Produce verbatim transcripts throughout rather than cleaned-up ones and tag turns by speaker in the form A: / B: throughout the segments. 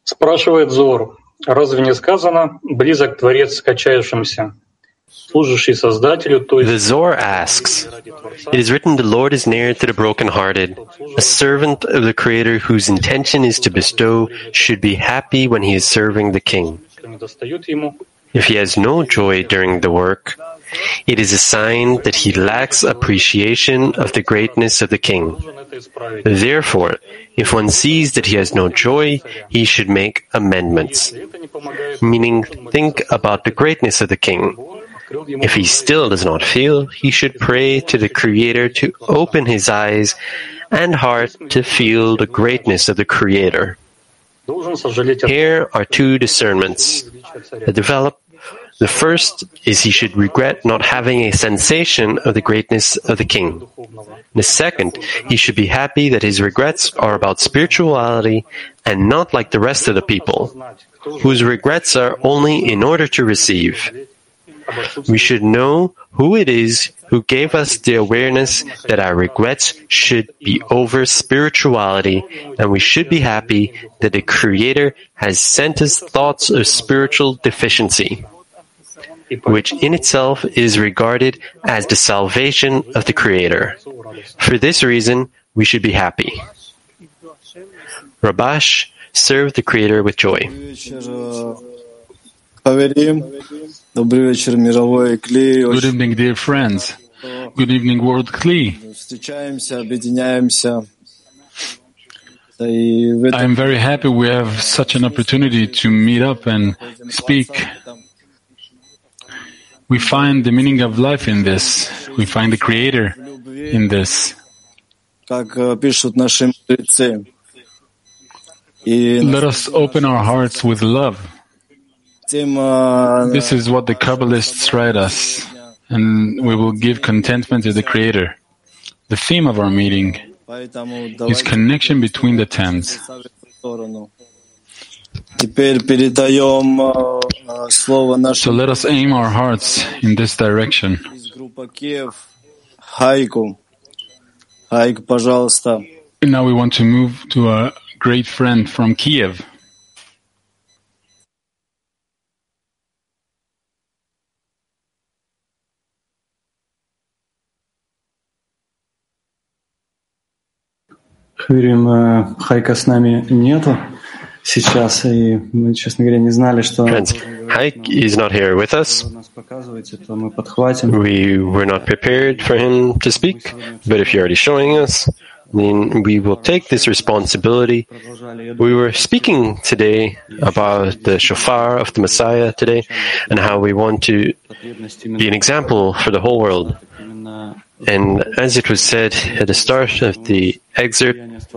A: Спрашивает Зор: разве не сказано «близок Творец к качающимся», служащий Создателю, то есть...
B: The Zohar asks, it is written, the Lord is near to the brokenhearted. A servant of the Creator whose intention is to bestow should be happy when he is serving the King. If he has no joy during the work, it is a sign that he lacks appreciation of the greatness of the King. Therefore, if one sees that he has no joy, he should make amendments, meaning think about the greatness of the King. If he still does not feel, he should pray to the Creator to open his eyes and heart to feel the greatness of the Creator. Here are two discernments that develop. The first is he should regret not having a sensation of the greatness of the King. The second, he should be happy that his regrets are about spirituality and not like the rest of the people, whose regrets are only in order to receive. We should know who it is who gave us the awareness that our regrets should be over spirituality, and we should be happy that the Creator has sent us thoughts of spiritual deficiency, which in itself is regarded as the salvation of the Creator. For this reason, we should be happy. Rabash served the Creator with joy.
C: Good evening, dear friends. Good evening, World Kli. I am very happy we have such an opportunity to meet up and speak. We find the meaning of life in this. We find the Creator in this. Let us open our hearts with love. This is what the Kabbalists write us, and we will give contentment to the Creator. The theme of our meeting is connection between the tens. So let us aim our hearts in this direction. And now we want to move to a great friend from Kiev.
D: Говорим, Хайка с нами нету сейчас, и мы, честно говоря, не знали, что...
B: Friends, Haik is not here with us. We were not prepared for him to speak, but if you're already showing us, then we will take this responsibility. We were speaking today about the shofar of the Messiah today, and how we want to be an example for the whole world. And as it was said at the start of the excerpt,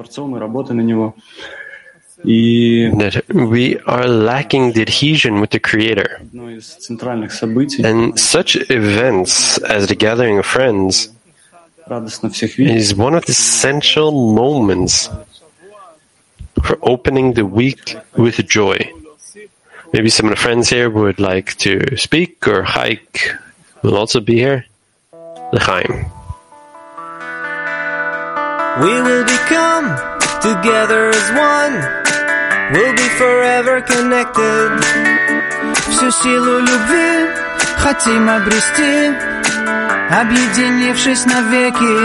B: that we are lacking the adhesion with the Creator. And such events as the gathering of friends is one of the essential moments for opening the week with joy. Maybe some of the friends here would like to speak, or Haik will also be here. L'chaim.
E: We will become together as one. We'll be forever connected. Всю силу любви хотим обрести, объединившись навеки.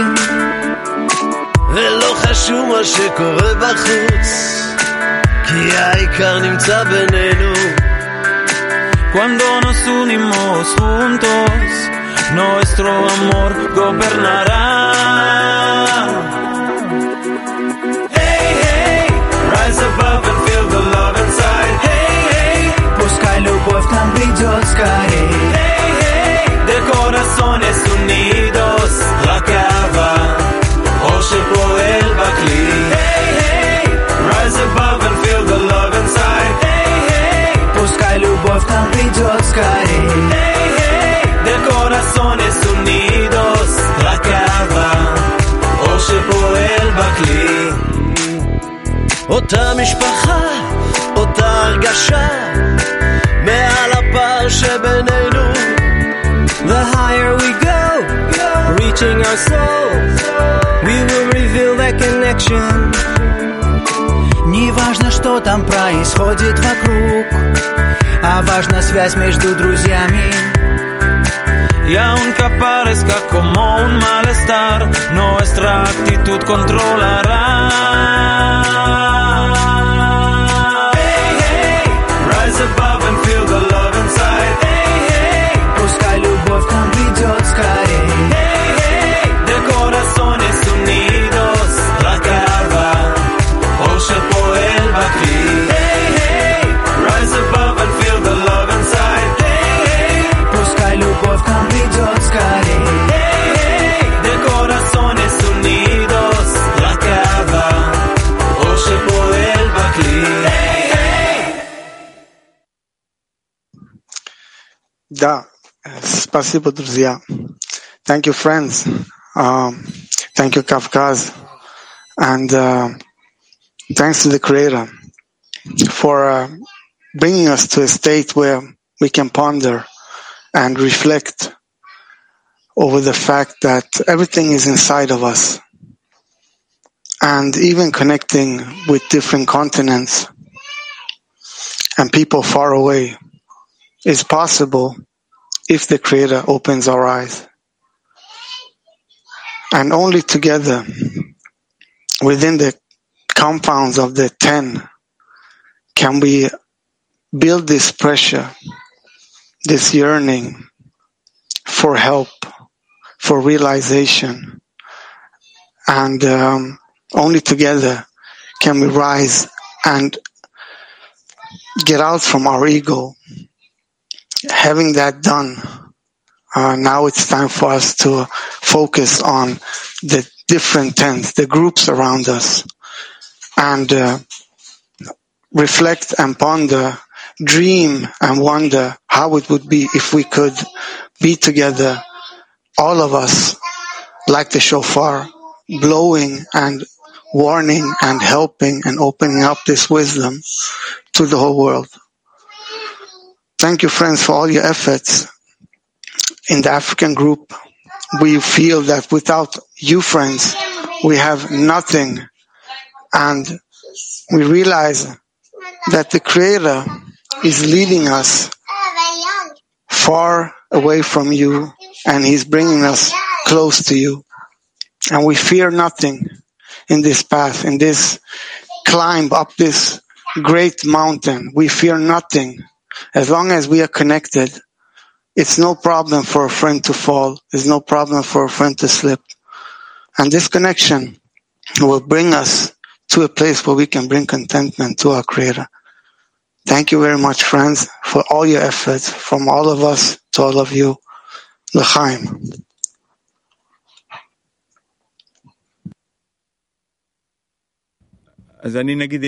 E: ולא חשוב מה שקורה בחוץ, כי העיקר נמצא בינינו. Cuando nos unimos juntos, nuestro amor gobernará. Hey, hey, rise above and feel the love inside. Hey, hey, пускай любовь к нам придет скорей. Hey, hey, de corazones unidos, la cava, Oshe poel bakli. Hey, hey, rise above and feel the love inside. Hey, hey, пускай любовь к нам придет скорей. Hey, hey, de corazones unidos, la cava, Oshe poel bakli. אותה משפחה, אותה הרגשה, מעל הפער שבינינו. The higher we go, reaching our soul, we will reveal that connection. Не важно, что что там происходит вокруг, а важна связь между друзьями. Y aunque parezca como un malestar, nuestra actitud controlará. Hey, hey, rise above and feel the love inside. Hey, hey, пускай любовь к нам придет скорей. Hey, hey, de corazones unidos, la calva, Osher poel bakli. Hey, hey, rise above and feel the love inside. Hey, hey, пускай любовь к нам придет скорей. Hey, hey, de corazones unidos, la calva, Osher poel bakli. Hey, hey.
F: Да, спасибо, друзья. Thank you, friends. Um, thank you, Kafkaz. And uh, thanks to the Creator for uh, bringing us to a state where we can ponder and reflect over the fact that everything is inside of us. And even connecting with different continents and people far away is possible if the Creator opens our eyes. And only together, within the compounds of the ten, can we build this pressure, this yearning for help, for realization. And um, only together can we rise and get out from our ego. Having that done, uh, now it's time for us to focus on the different tens, the groups around us, and uh, reflect and ponder, dream and wonder how it would be if we could be together, all of us, like the shofar, blowing and warning and helping and opening up this wisdom to the whole world. Thank you, friends, for all your efforts. In the African group, we feel that without you, friends, we have nothing. And we realize that the Creator is leading us far away from you, and He's bringing us close to you. And we fear nothing in this path, in this climb up this great mountain. We fear nothing. As long as we are connected, it's no problem for a friend to fall. It's no problem for a friend to slip. And this connection will bring us to a place where we can bring contentment to our Creator. Thank you very much, friends, for all your efforts, from all of us to all of you. L'chaim.
C: I'll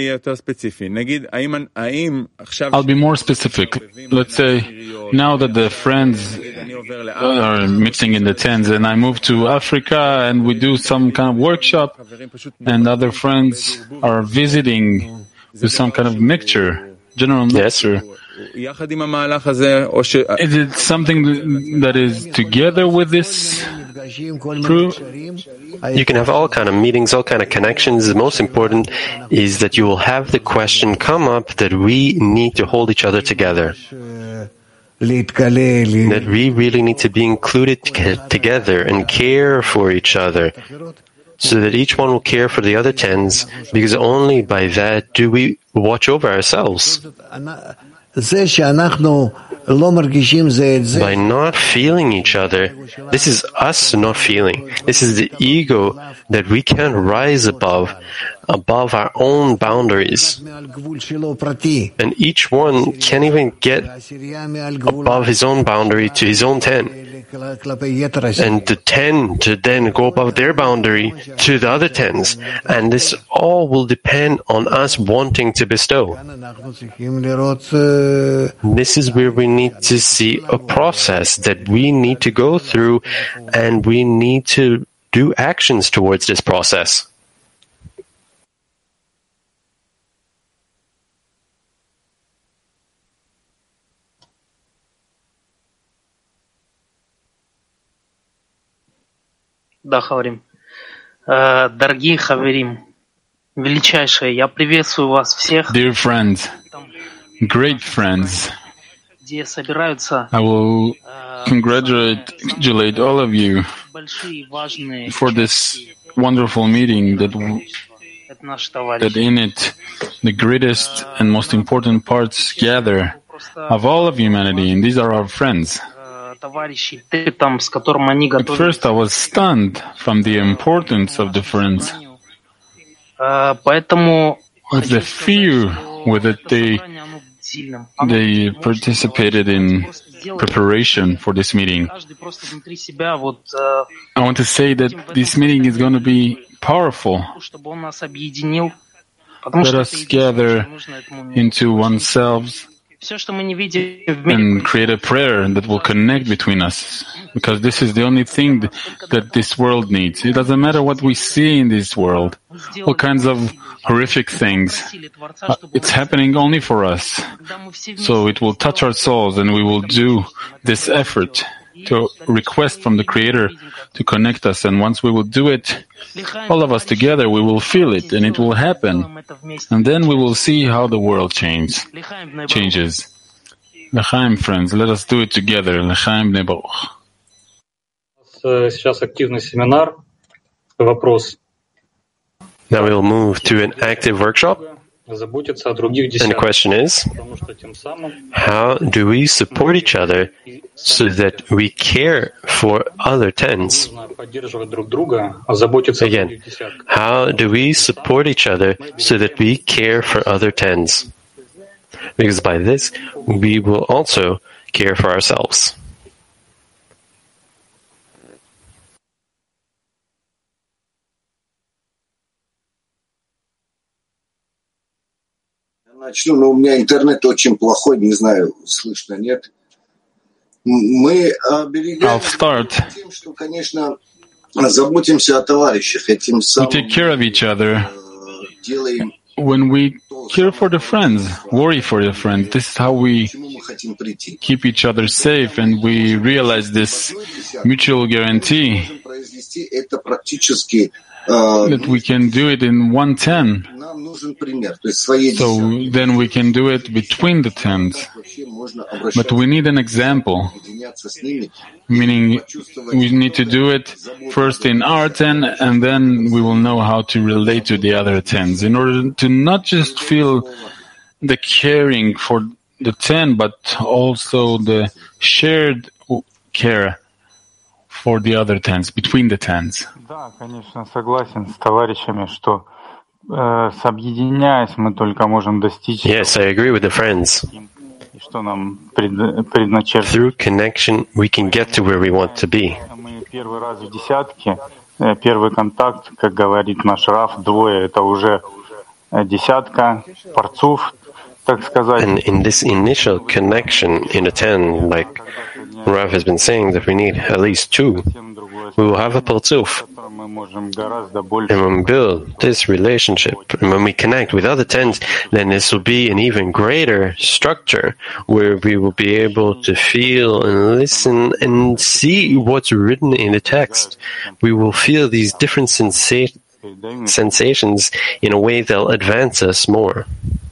C: be more specific. Let's say, now that the friends are mixing in the tens and I move to Africa and we do some kind of workshop and other friends are visiting with some kind of mixture, general mixture. Yes. Is it something that is together with this crew?
B: You can have all kind of meetings, all kind of connections. The most important is that you will have the question come up that we need to hold each other together. That we really need to be included together and care for each other, so that each one will care for the other tens, because only by that do we watch over ourselves. By not feeling each other, this is us not feeling. This is the ego that we can't rise above, above our own boundaries. And each one can't even get above his own boundary to his own ten. And the ten to then go above their boundary to the other tens. And this all will depend on us wanting to bestow. This is where we need to see a process that we need to go through, and we need to do actions towards this process.
G: Да, Хаверим. Дорогие Хаверим, величайшие, я приветствую вас всех,
C: Dear friends, great friends,
G: где собираются
C: I will congratulate all of you
G: большие важные
C: for this wonderful meeting that,
G: это наши
C: that
G: товарищи.
C: in it the greatest and most important parts gather of all of humanity, and these are our friends.
G: Товарищи, ты там, с которым они
C: At
G: готовы.
C: first I was stunned from the importance of the friends,
G: Поэтому
C: with the fear with it they, they participated in preparation for this meeting. I want to say that this meeting is going to be powerful. Let us gather into oneself and create a prayer that will connect between us, because this is the only thing that this world needs. It doesn't matter what we see in this world, all kinds of horrific things. Uh, it's happening only for us. So it will touch our souls, and we will do this effort to request from the Creator to connect us. And once we will do it, all of us together, we will feel it, and it will happen. And then we will see how the world change, changes. L'chaim, friends, let us do it together. L'chaim Bnei Baruch.
A: Сейчас активный семинар. Вопрос.
B: Now we'll move to an active workshop.
A: Заботиться о других
B: And the
A: десятках.
B: question is,
A: Потому что тем самым
B: how do we support each other so that we care for other tens?
A: нужно поддерживать друг друга, а заботиться о
B: Again,
A: других десятках.
B: how do we support each other so that we care for other tens? Because by this, we will also care for ourselves.
H: Начну, но у меня интернет очень плохой, не знаю, слышно, нет. Мы оберегаем тем, что, конечно, заботимся о товарищах, этим
C: We
H: самым
C: take care of each other
H: делаем,
C: when we care for the friends, worry for the friends. This is how we
H: к чему мы хотим прийти.
C: keep each other safe, and we realize this mutual guarantee
H: Можем произвести это практически. э,
C: that we can do it in one ten.
H: Нам нужен пример, то есть своей
C: So
H: десятки.
C: then we can do it between the tens.
H: Вообще можно
C: But
H: обращаться,
C: we need an example,
H: объединяться с ними,
C: meaning we need to do it first in our ten, and then we will know how to relate to the other tens, in order to not just feel the caring for the ten, but also the shared care for the other tens, between the tens.
I: Да, конечно, согласен с товарищами, что э, объединяясь мы только можем достичь
B: Yes, I agree with the friends.
I: и что нам пред- предначертано.
B: Through connection, we can get to where we want to be.
I: Мы первый раз в десятке, э, первый контакт, как говорит наш Раф, двое — это уже э, десятка, парцуф, так сказать.
B: And in this initial connection in a ten, like Rav has been saying, that we need at least two, we will have a Partzuf.
I: Мы можем гораздо больше.
B: And when we build this relationship, and when we connect with other tens, then this will be an even greater structure where we will be able to feel and listen and see what's written in the text. We will feel these different sensa- sensations in a way that'll advance us more.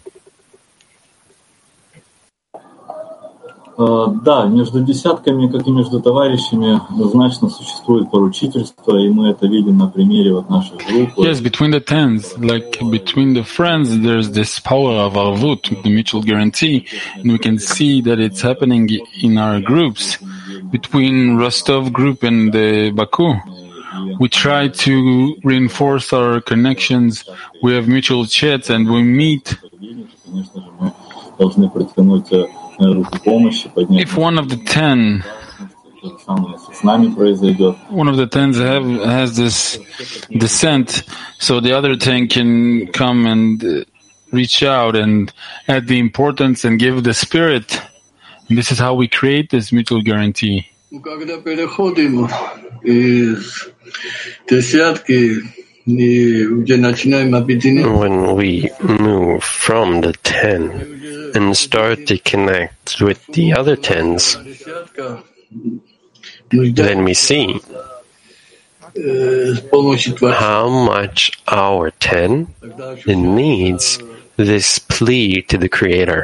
J: Да, между десятками, как и между товарищами, однозначно существует поручительство, и мы это видим на примере вот наших групп.
C: Yes, between the tens, like between the friends, there's this power of arvut, the mutual guarantee, and we can see that it's happening in our groups. Between Rostov group and the Baku, we try to reinforce our connections. We have mutual chats, and we meet.
J: Конечно же, мы должны протянуть руку помощи, поднять.
C: If one of the ten,
J: То же самое с нами произойдет.
C: one of the tens have, has this descent, so the other ten can come and uh, reach out and add the importance and give the spirit. And this is how we create this mutual guarantee.
K: Когда переходим из десятки, где начинаем объединять,
B: When we move from the ten and start to connect with the other tens,
K: десятка,
B: then we see how much our ten it needs this plea to the Creator.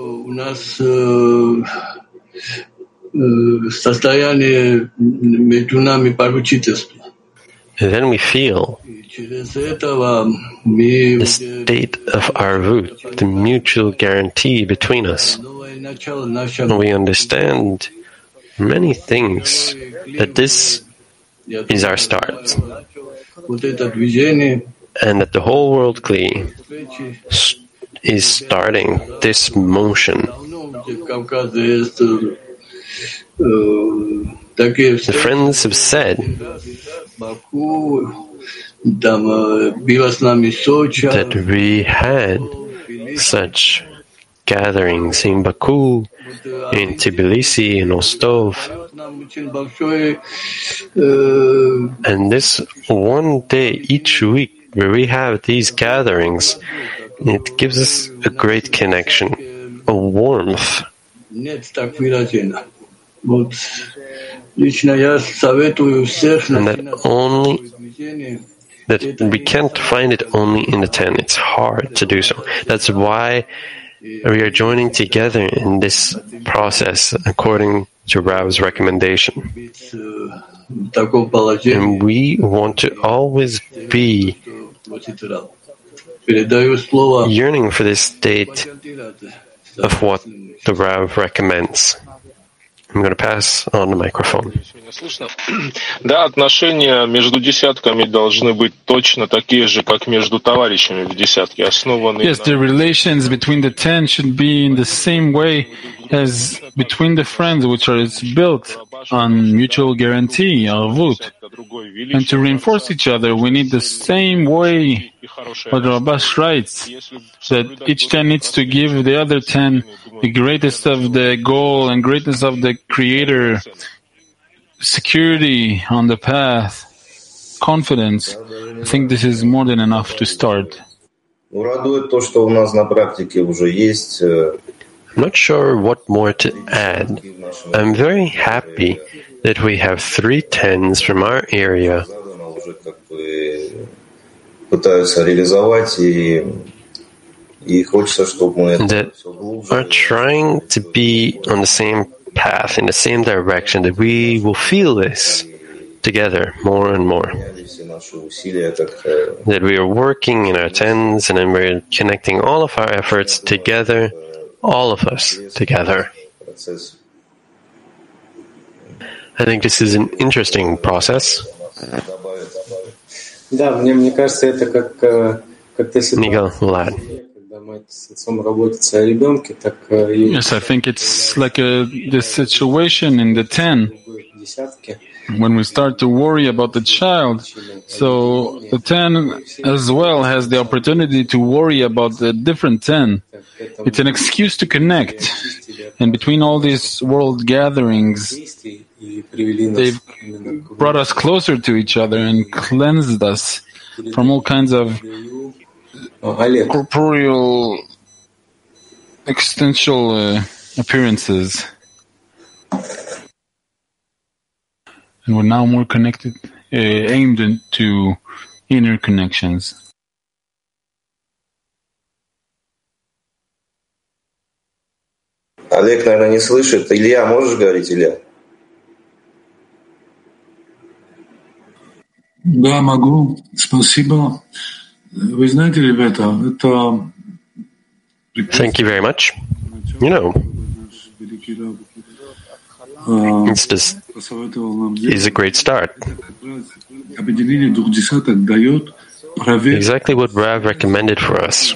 B: And then we feel the state of arvut, the mutual guarantee between us. And we understand many things, that this is our start. And that the whole world Kli is starting this motion. The friends have said that we had such gatherings in Baku, in Tbilisi, in Rostov. And this one day each week where we have these gatherings, it gives us a great connection, a warmth. And that only that we can't find it only in the ten. It's hard to do so. That's why we are joining together in this process according to Rav's recommendation. And we want to always be yearning for this state of what the Rav recommends. I'm going to pass on the microphone.
L: Да, отношения между десятками должны быть точно такие же, как между товарищами в десятке, основанные.
C: Yes, the relations between the ten should be in the same way as between the friends, which are built on mutual guarantee, arvut. And to reinforce each other, we need the same way. What Rabash writes, that each ten needs to give the other ten the greatest of the goal and greatness of the Creator, security on the path, confidence. I think this is more than enough to start.
B: I'm not sure what more to add. I'm very happy that we have three tens from our area that are trying to be on the same path, in the same direction, that we will feel this together more and more. That we are working in our tens and then we're connecting all of our efforts together, all of us together. I think this is an interesting process. Miguel Lad.
C: Yes, I think it's like a, the situation in the ten. When we start to worry about the child, so the ten as well has the opportunity to worry about the different ten. It's an excuse to connect. And between all these world gatherings, they've brought us closer to each other and cleansed us from all kinds of corporeal, existential uh, appearances. And we're now more connected, uh, aimed into inner connections.
M: Олег, наверное, не слышит. Илья, можешь говорить, Илья?
N: Да, могу. Спасибо. Вы знаете, ребята, это...
B: Thank you very much. You know, it's just, is a great start. Exactly what Rav recommended for us.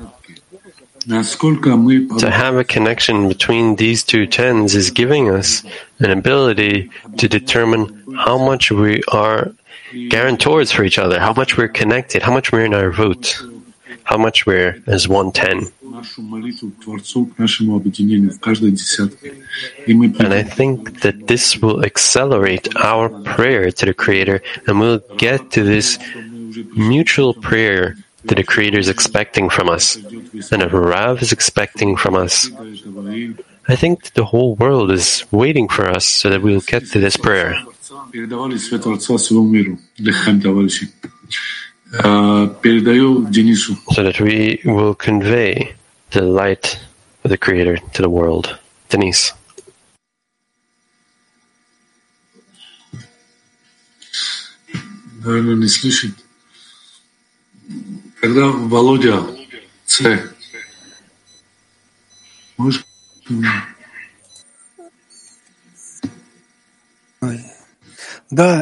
B: To have a connection between these two tens is giving us an ability to determine how much we are guarantors for each other, how much we're connected, how much we're in our root, how much we're as one ten. And I think that this will accelerate our prayer to the Creator, and we'll get to this mutual prayer that the Creator is expecting from us, and that Rav is expecting from us, I think the whole world is waiting for us so that we'll get to this prayer. So that we will convey the light of the Creator to the world. Denise.
N: Наверное, не слышит. Тогда Володя, С. Можешь?
O: Да,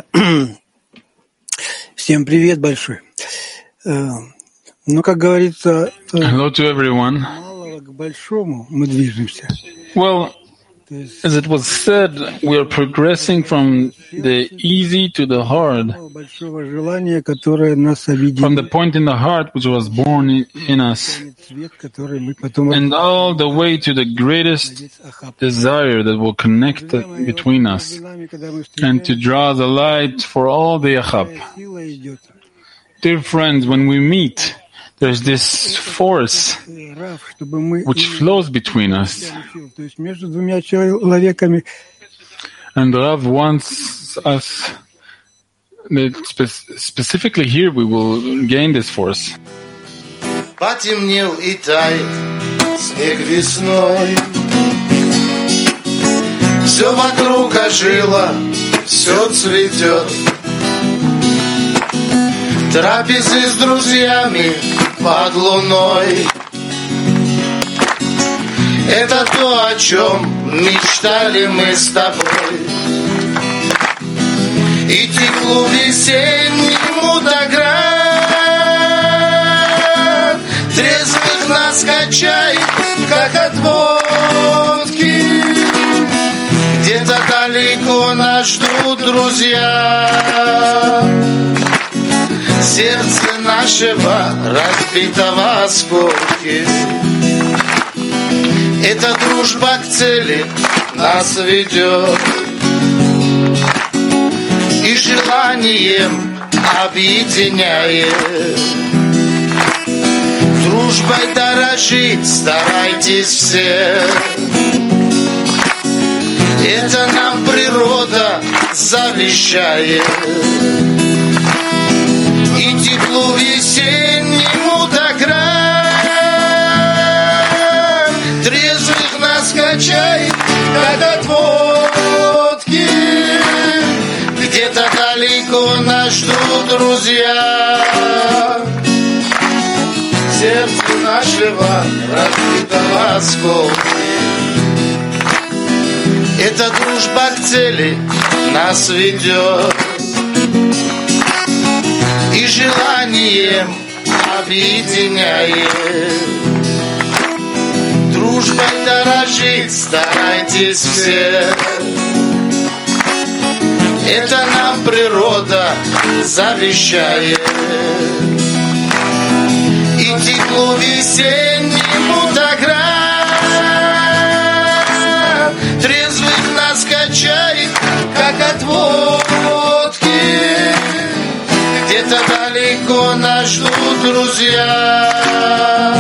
O: всем привет большой. Ну, как говорится,
C: hello to everyone.
O: малого к большому мы движемся.
C: Well, as it was said, we are progressing from the easy to the hard,
O: Большого желания, которое нас
C: from the
O: объединяет,
C: point in the heart which was born in, in us,
O: цвет, который мы потом
C: and all the way to the greatest desire that will connect it between us, and to draw the light for all the Achab.
O: сила идет.
C: Dear friends, when we meet, there's this force
O: Рав, чтобы мы
C: which flows between us.
O: то есть между двумя человеками
C: And Rav wants us, that spe- specifically here we will gain this force.
P: Потемнел и тает снег весной. Все вокруг ожило, все цветет. Трапезы с друзьями под луной. Это то, о чем мечтали мы с тобой. И теплу весеннему доград трезвых нас качает, как от водки. Где-то далеко нас ждут друзья. Сердце нашего разбитого осколки. Эта дружба к цели нас ведет. И желанием объединяет. Дружбой дорожить старайтесь все. Это нам природа завещает. И теплу весеннему доград трезвых нас качает, как от водки. Где-то далеко нас ждут друзья. Сердце нашего разбитого осколки. Эта дружба к цели нас ведет. И желанием объединяет. Дружбой дорожить старайтесь все. Это нам природа завещает. И теплу весеннему доград трезвых нас качает, как от водки. Где-то далеко нас ждут друзья.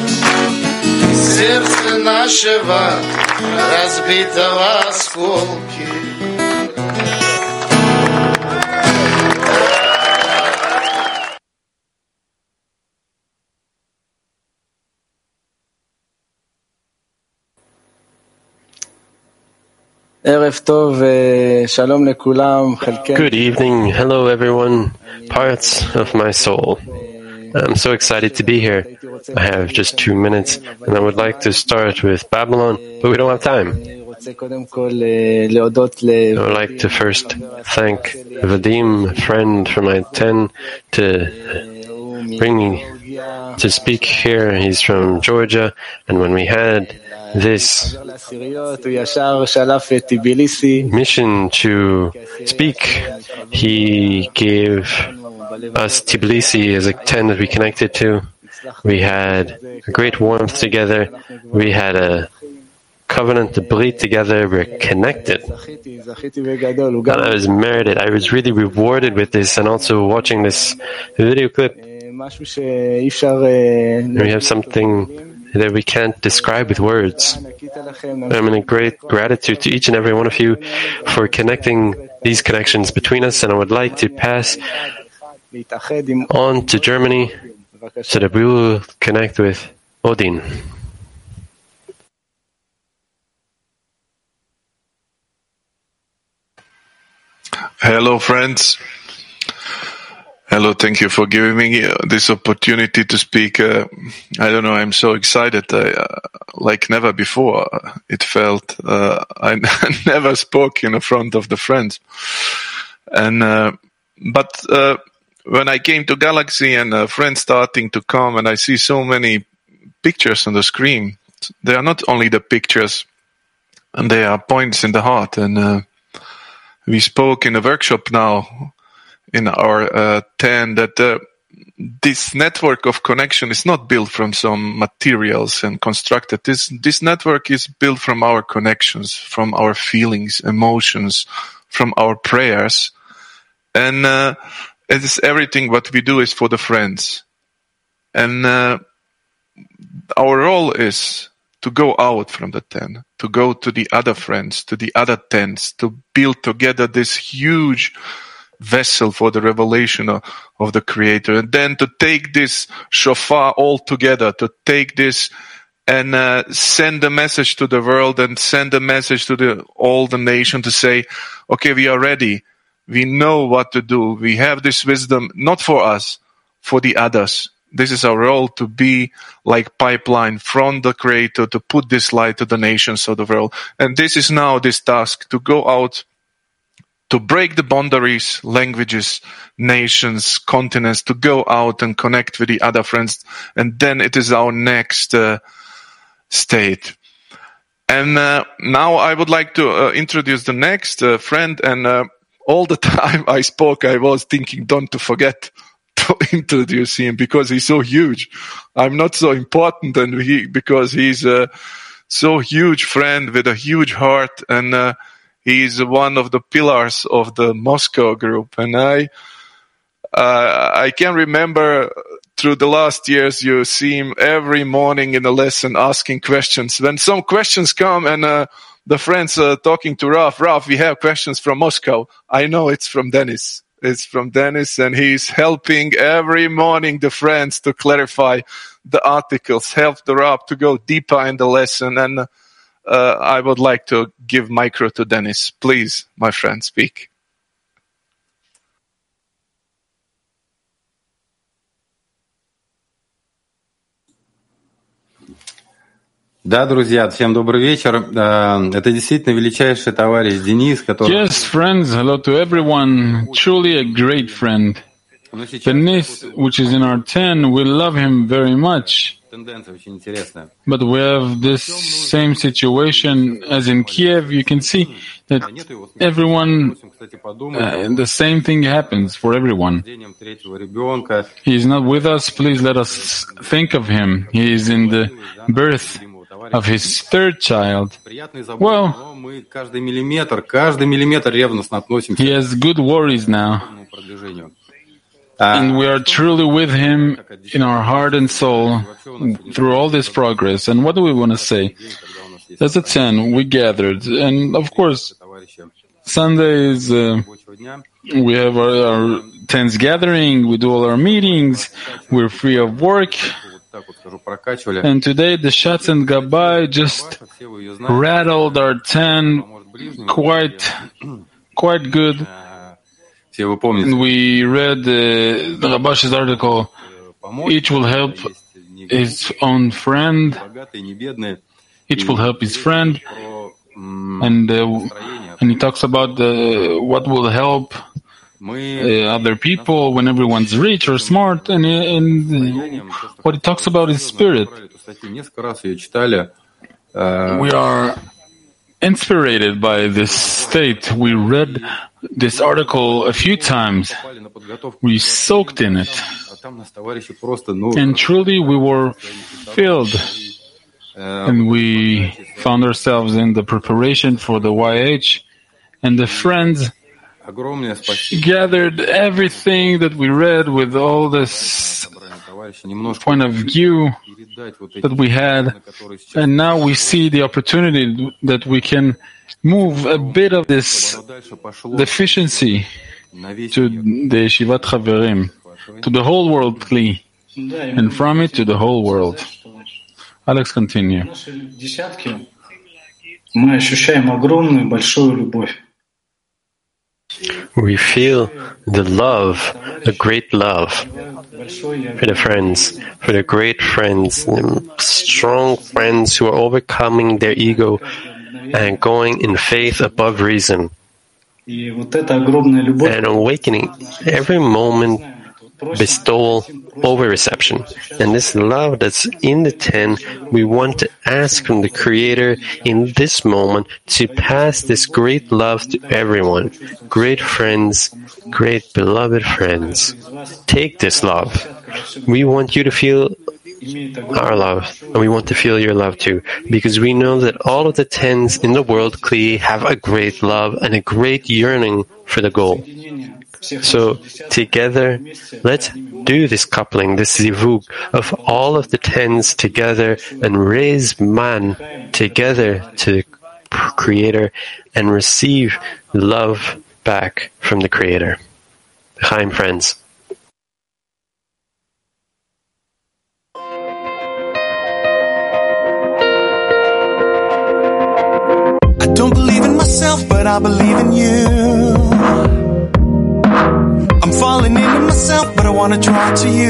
P: Сердце нашего разбитого осколки.
B: Good evening. Hello, everyone. Parts of my soul. I'm so excited to be here. I have just two minutes, and I would like to start with Babylon, but we don't have time. I would like to first thank Vadim, a friend from my ten, to bring me to speak here. He's from Georgia, and when we had this mission to speak, he gave us Tbilisi as a tent that we connected to. We had a great warmth together. We had a covenant to breathe together. We're connected. And I was merited. I was really rewarded with this, and also watching this video clip. We have something that we can't describe with words. I'm in a great gratitude to each and every one of you for connecting these connections between us, and I would like to pass on to Germany so that we will connect with Odin.
Q: Hello, friends. Hello, thank you for giving me this opportunity to speak. Uh, I don't know, I'm so excited. I, uh, like never before, it felt. Uh, I never spoke in front of the friends. And uh, But uh, when I came to Galaxy and uh, friends starting to come and I see so many pictures on the screen, they are not only the pictures, and they are points in the heart. And uh, we spoke in a workshop now in our uh, ten that uh, this network of connection is not built from some materials and constructed. This this network is built from our connections, from our feelings, emotions, from our prayers. And uh, it is everything what we do is for the friends. And uh, our role is to go out from the ten, to go to the other friends, to the other tens, to build together this huge vessel for the revelation of, of the Creator, and then to take this shofar all together, to take this and uh, send a message to the world and send a message to the all the nation to say, okay, we are ready. We know what to do. We have this wisdom, not for us, for the others. This is our role, to be like pipeline from the Creator, to put this light to the nations of the world. And this is now this task, to go out, to break the boundaries, languages, nations, continents, to go out and connect with the other friends. And then it is our next uh, state. And uh, now I would like to uh, introduce the next uh, friend. And uh, all the time I spoke, I was thinking, don't to forget to introduce him, because he's so huge. I'm not so important, and he because he's a so huge friend with a huge heart, and uh, he's one of the pillars of the Moscow group. And I, uh, I can remember through the last years, you see him every morning in a lesson asking questions. When some questions come and uh, the friends are talking to Raf, Raf, we have questions from Moscow. I know it's from Dennis. It's from Dennis, and he's helping every morning the friends to clarify the articles, help the Raf to go deeper in the lesson. And uh, I would like to give micro to Dennis. Please, my friend, speak.
R: Да, друзья, всем добрый вечер. Это действительно величайший товарищ Денис, который...
C: Yes, friends, hello to everyone. Truly a great friend. Denis, which is in our ten, we love him very much. But we have this same situation as in Kiev. You can see that everyone, uh, the same thing happens for everyone. He is not with us. Please let us think of him. He is in the birth of his third child. Well, he has good worries now. And we are truly with him in our heart and soul through all this progress. And what do we want to say? As a ten, we gathered. And of course, Sundays, uh, we have our, our tens gathering, we do all our meetings, we're free of work. And today the Shatz and Gabbai just rattled our ten quite, quite good. And we read uh, the Rabash's article, each will help his own friend, each will help his friend, and uh, and he talks about uh, what will help uh, other people when everyone's rich or smart, and, and uh, what he talks about is spirit. We are inspired by this state. We read this article a few times. We soaked in it. And truly we were filled. And we found ourselves in the preparation for the Y H. And the friends gathered everything that we read with all this point of view that we had, and now we see the opportunity that we can move a bit of this deficiency to the Yeshivat Chaverim, to the whole world Kli, and from it to the whole world. Alex, continue.
B: We feel the love, a great love for the friends, for the great friends, strong friends who are overcoming their ego and going in faith above reason and awakening every moment, bestowal over reception. And this love that's in the ten, we want to ask from the Creator in this moment to pass this great love to everyone. Great friends, great beloved friends, take this love. We want you to feel our love, and we want to feel your love too, because we know that all of the tens in the world, Kli, have a great love and a great yearning for the goal. So together, let's do this coupling, this zivug of all of the tens together and raise man together to the Creator and receive love back from the Creator. Chaim, friends.
E: I don't believe in myself, but I believe in you. I'm falling into myself, but I wanna draw to you.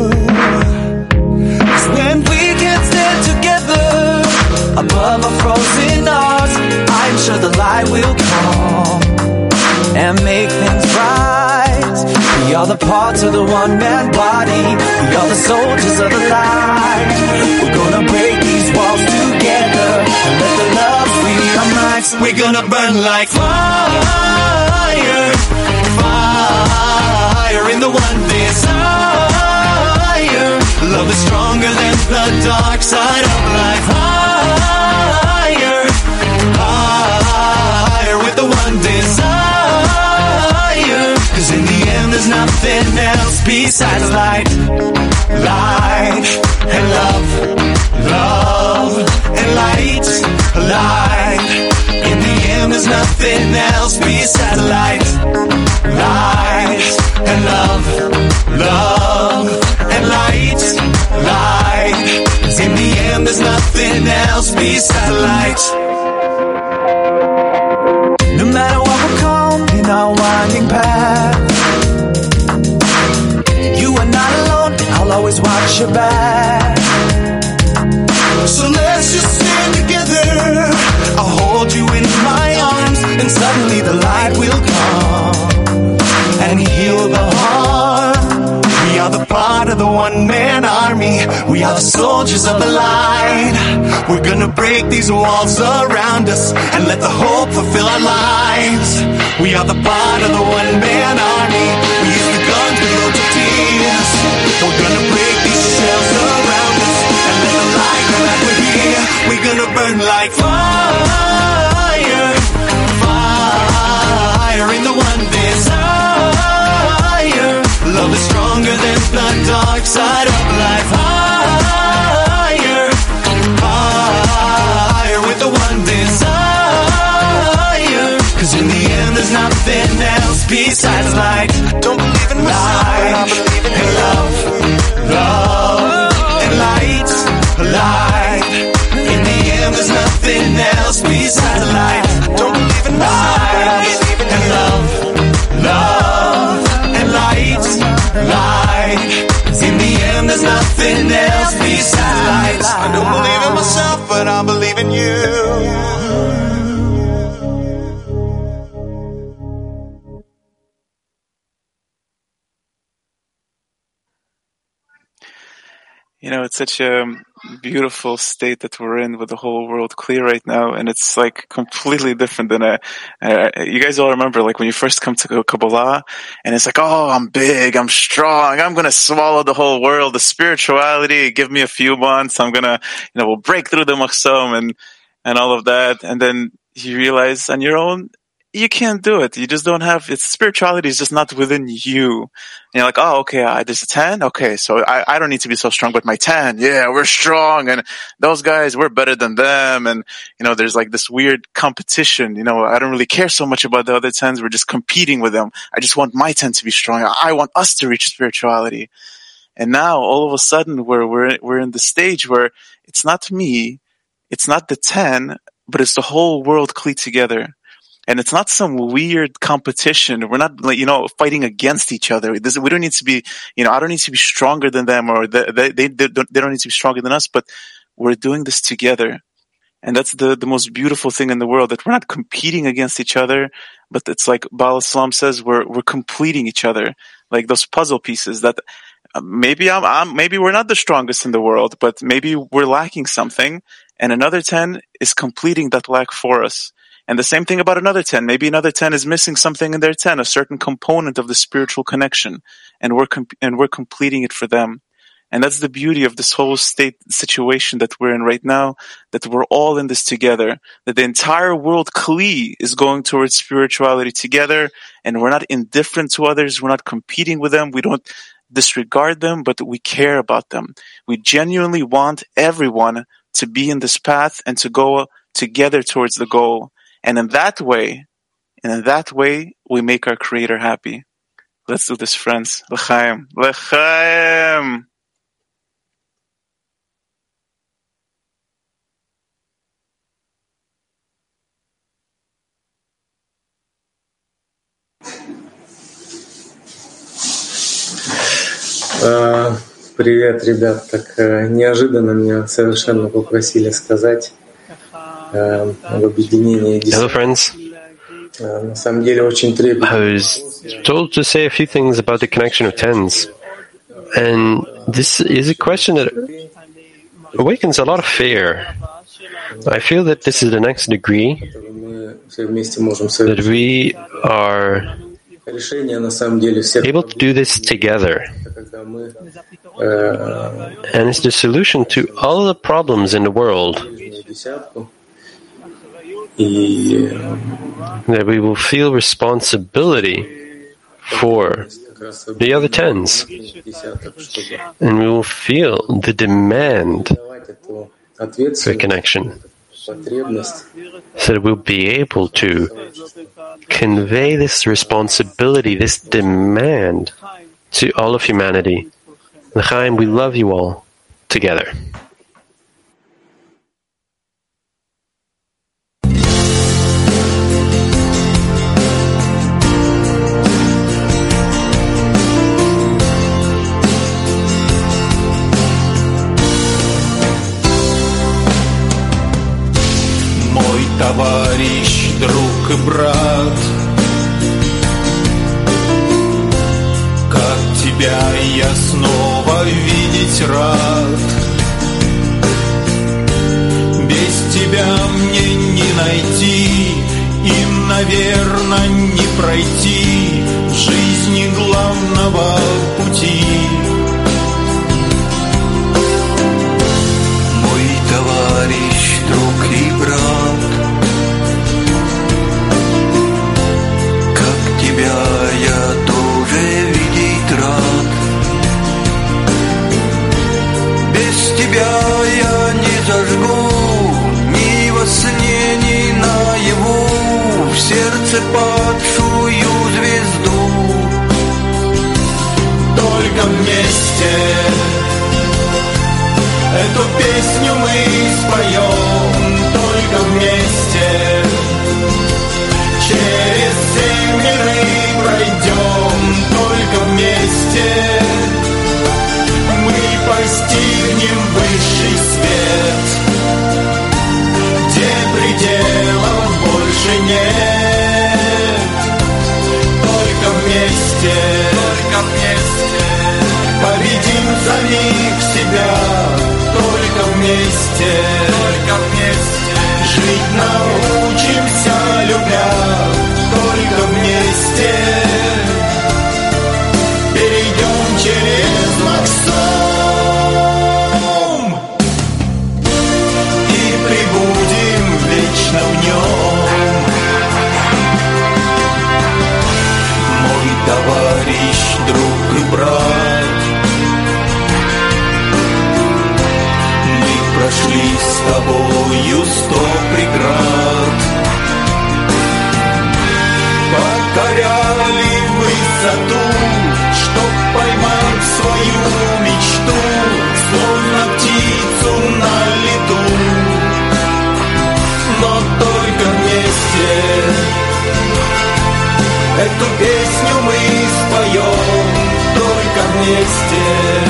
E: 'Cause when we can stand together above our frozen hearts, I'm sure the light will come and make things right. We are the parts of the one-man body. We are the soldiers of the light. We're gonna break these walls together and let the love free our minds. We're gonna burn like fire, fire in the one desire. Love is stronger than the dark side of life. Higher, higher with the one desire. 'Cause in the end there's nothing else besides light. Light and love, love and light, light. In the end there's nothing else besides light. Light and love, love and light, light. 'Cause in the end there's nothing else besides light. No matter what will come in our winding path, you are not alone, I'll always watch your back. So let's just stand together, I'll hold you in my arms, and suddenly the light will come and heal the heart. We are the part of the one-man army. We are the soldiers of the light. We're gonna break these walls around us and let the hope fulfill our lives. We are the part of the one-man army. We use the guns, we load the tears. We're gonna break these shells around us and let the light come back. We're here. We're gonna burn like fire, fire in the one desire. Love is stronger than the dark side of life. Higher, higher with the one desire. 'Cause in the end there's nothing else besides light. Don't believe in myself, I believe in love, love and light, light. In the end there's nothing else besides light. Don't believe in myself, and love, love and light, light. In the end there's nothing else besides light. I don't believe in myself, but I believe in you.
S: You know, it's such a beautiful state that we're in with the whole world clear right now, and it's like completely different than a, uh, you guys all remember like when you first come to Kabbalah, and it's like, oh, I'm big, I'm strong, I'm gonna swallow the whole world, the spirituality, give me a few months, I'm gonna, you know, we'll break through the machzom and, and all of that, and then you realize on your own, you can't do it. You just don't have, it's spirituality is just not within you. And you're like, oh, okay, I, there's a ten? Okay, so I, I don't need to be so strong with my ten. Yeah, we're strong, and those guys, we're better than them. And, you know, there's like this weird competition. You know, I don't really care so much about the other tens. We're just competing with them. I just want my ten to be strong. I want us to reach spirituality. And now, all of a sudden, we're, we're, we're in the stage where it's not me, it's not the ten, but it's the whole world clicked together. And it's not some weird competition. We're not, like, you know, fighting against each other. This, we don't need to be, you know, I don't need to be stronger than them, or they, they, they, they, don't, they don't need to be stronger than us, but we're doing this together. And that's the, the most beautiful thing in the world, that we're not competing against each other, but it's like Baal Islam says, we're, we're completing each other. Like those puzzle pieces that uh, maybe I'm, I'm, maybe we're not the strongest in the world, but maybe we're lacking something, and another ten is completing that lack for us. And the same thing about another ten. Maybe another ten is missing something in their ten, a certain component of the spiritual connection, and we're com- and we're completing it for them. And that's the beauty of this whole state situation that we're in right now, that we're all in this together, that the entire world Kli is going towards spirituality together, and we're not indifferent to others, we're not competing with them, we don't disregard them, but we care about them. We genuinely want everyone to be in this path and to go together towards the goal. And in that way, and in that way, we make our Creator happy. Let's do this, friends. L'chaim. L'chaim!
T: Привет, ребят. Так неожиданно меня совершенно попросили сказать об объединении десятки.
B: Hello, friends.
T: На самом деле очень трепетно.
B: I was told to say a few things about the connection of tens. And this is a question that awakens a lot of fear. I feel that this is the next degree that we are able to do this together. And it's the solution to all the problems in the world. That we will feel responsibility for the other tens. And we will feel the demand for connection. So that we'll be able to convey this responsibility, this demand to all of humanity. L'chaim, we love you all together.
E: Мой товарищ, друг и брат, как тебя я снова видеть рад. Без тебя мне не найти и, наверно, не пройти в жизни главного пути. Мой товарищ, друг и брат, как тебя я тоже видеть рад. Без тебя я не зажгу ни во сне, ни наяву в сердце падшую звезду. Только вместе эту песню мы споем, только вместе через все миры пройдем, только вместе мы постигнем высший свет, где пределов больше нет. Только вместе, только вместе победим самих себя, только вместе, только вместе жить научимся, любя, только вместе перейдем через Максом и пребудем вечно в нем. покоряли высоту, чтоб поймать свою мечту, словно птицу на лету. Но только вместе эту песню мы споем, только вместе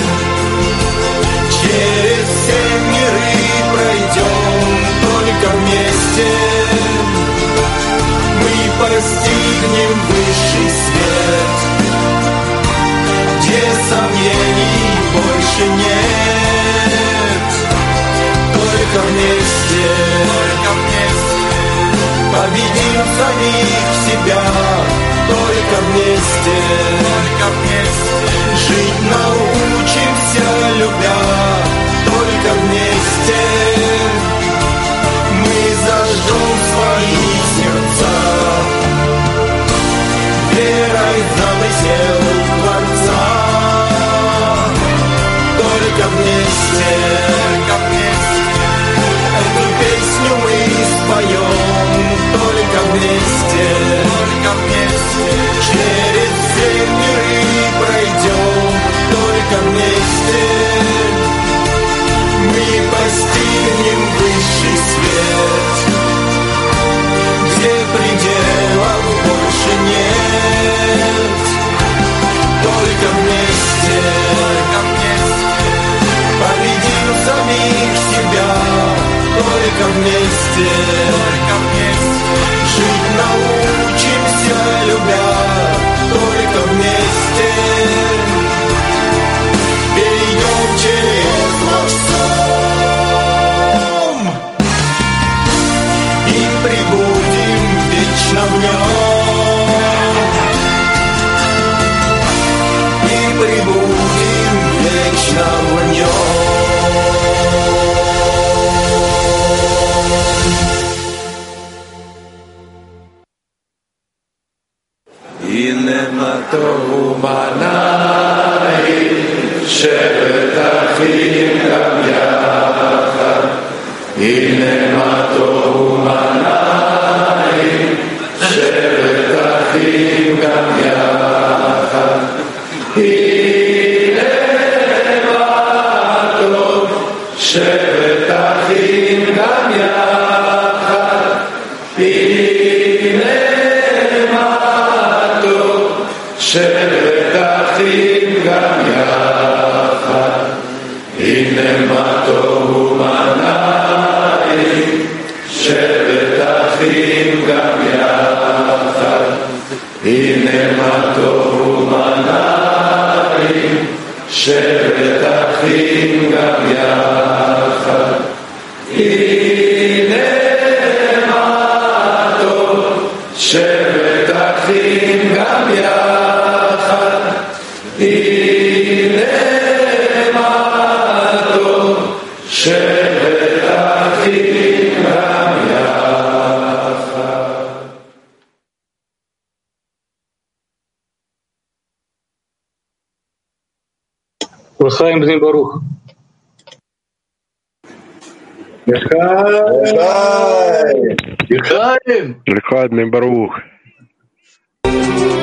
E: через все миры пройдем, только вместе мы постигнем высший свет, где сомнений больше нет. Только вместе, только вместе победим самих себя, только вместе, только вместе жить научимся, любя, только вместе мы зажжем свои сердца верой в замысел Творца. Только вместе, только вместе эту песню мы споем, только вместе, только вместе через все миры пройдем, только вместе мы постигнем высший свет, где пределов больше нет. Только вместе, только вместе победим самих себя, только вместе, только вместе жить научимся, любя, только вместе перейдем через наш сон и прибудем вечно в нем, и прибудем вечно в нем. הנה מה טוב ומנעים שבת אחים גם יחד, הנה מה טוב ומנעים שבת אחים גם יחד, הנה מה טוב שבת אחים גם יחד, הנה שבת אחים גם יחד, הנה מה טוב ומנעים שבת אחים גם יחד, הנה מה טוב ומנעים שבת אחים גם יחד, הנה מה טוב שבת אחים גם יחד, הנה מה טוב שבת אחים גם יחד.
A: L'chaim bnei Baruch.
K: L'chaim.
B: L'chaim bnei Baruch.